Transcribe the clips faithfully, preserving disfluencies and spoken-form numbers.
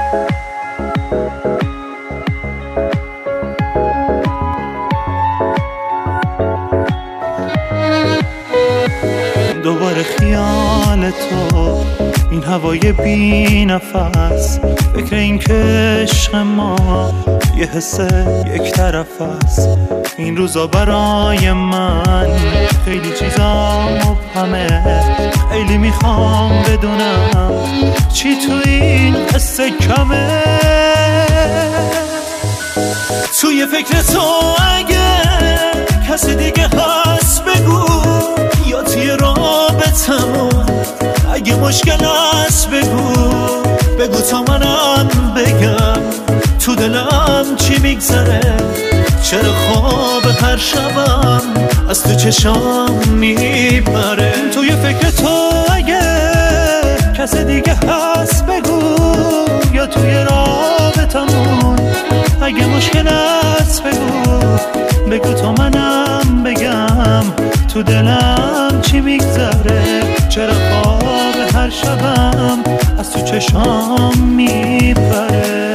دوباره خیال تو، این هوای بی نفس، فکر این که عشق ما یه حس یک طرف است. این روزا برای من خیلی چیزا مبهمه، خیلی میخوام بدونم چی تو این قصه کمه. توی فکر تو اگه کسی دیگه هست بگو، یا توی رابطمون اگه مشکل هست بگو، بگو تا منم بگم تو دلم چی میگذره. چرا خواب هر شبم از تو چشام میبره. توی فکر تو اگه کسی دیگه هست بگو، یا توی رابطمون اگه مشکل هست بگو، بگو تا منم بگم تو دلم چی میگذره. چرا خواب هر شبم از تو چشام میبره.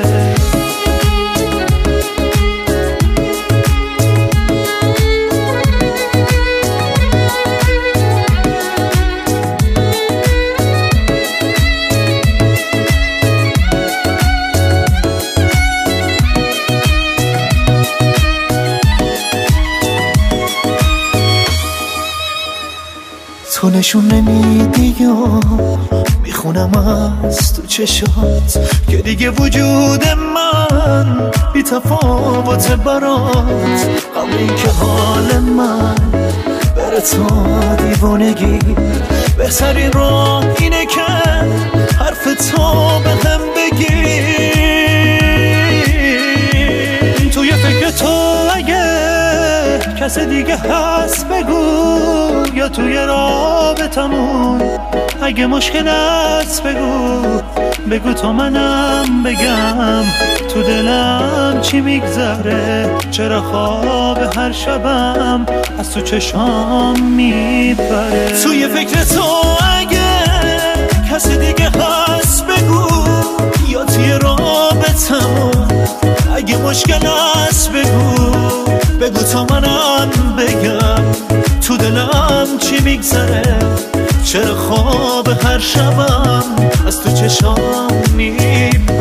تو نشون نمیدی یا میخونم از تو چشات که دیگه وجود من بی تفاوت برات. قبل این که حال من بره تا دیوانگی، بهترین راه اینه که حرف تو به هم بگی. توی فکر تو اگه کسی دیگه هست بگو، یا توی رابطمون اگه مشکل هست بگو، بگو تا منم بگم تو دلم چی میگذره. چرا خواب هر شبم از تو چشام میبره. توی فکر تو اگه کسی دیگه هست بگو، یا توی رابطمون اگه مشکل هست بگو، بگو تا منم بگم تو دلم چی میگذره. چرا خواب هر شبم از تو چشام میبره.